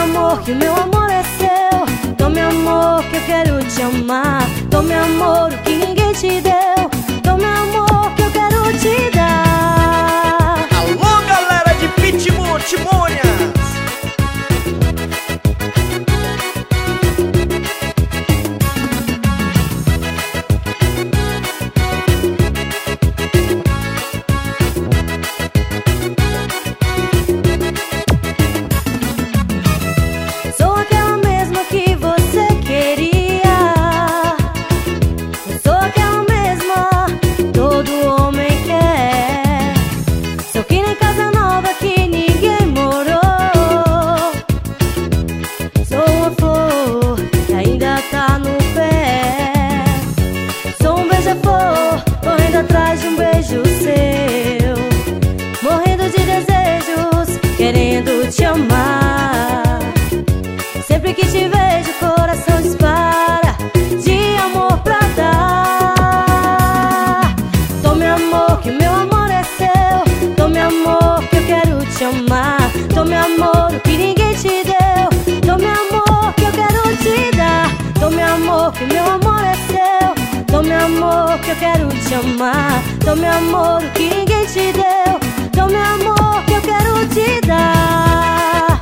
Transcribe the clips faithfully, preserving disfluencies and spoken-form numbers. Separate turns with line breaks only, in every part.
amor que o meu amor é seu. Tome amor que eu quero te amar. Tome amor que ninguém te deu. Tome amor que eu quero te dar.
Alô, galera de Pitbull, Timonhas.
Sou aquela mesma que você queria. Eu sou aquela mesma, todo homem quer. Sou que nem casa nova que ninguém morou. Sou uma flor que ainda tá no pé. Sou um beija-flor correndo atrás de um beijo seu, morrendo de desejos, querendo te amar. Sempre que te vejo, o coração dispara de amor pra dar. Tome amor que o meu amor é seu. Tome amor que eu quero te amar. Tome amor que ninguém te deu. Tome amor que eu quero te dar. Tome amor que o meu amor é seu. Tome amor que eu quero te amar. Tome amor que ninguém te deu. Tome amor que eu quero te dar.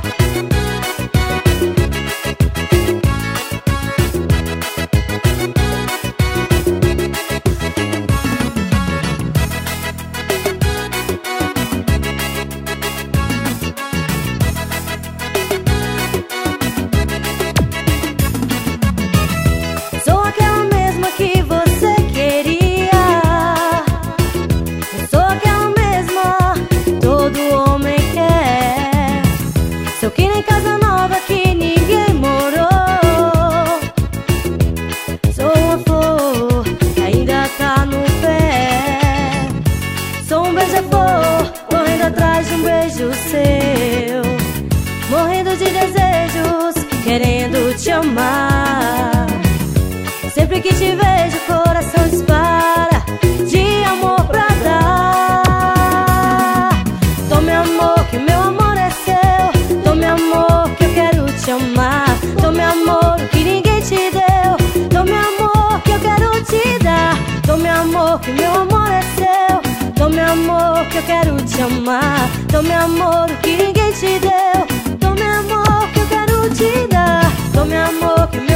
Sou aquela mesma que você queria. Eu sou aquela mesma, todo homem quer. Sou que nem casa nova que ninguém morou. Sou uma flor que ainda tá no pé. Sou um beija-flor correndo atrás de um beijo seu, morrendo de desejos, querendo te amar. Sempre que te vejo, o coração dispara de amor pra dar. Tome amor que meu amor é seu. Tome amor que eu quero te amar. Tome amor que ninguém te deu. Tome amor que eu quero te dar. Tome amor que meu amor é seu. Tome amor que eu quero te amar. Tome amor que ninguém te deu. Tome amor que eu quero te dar. Tome amor que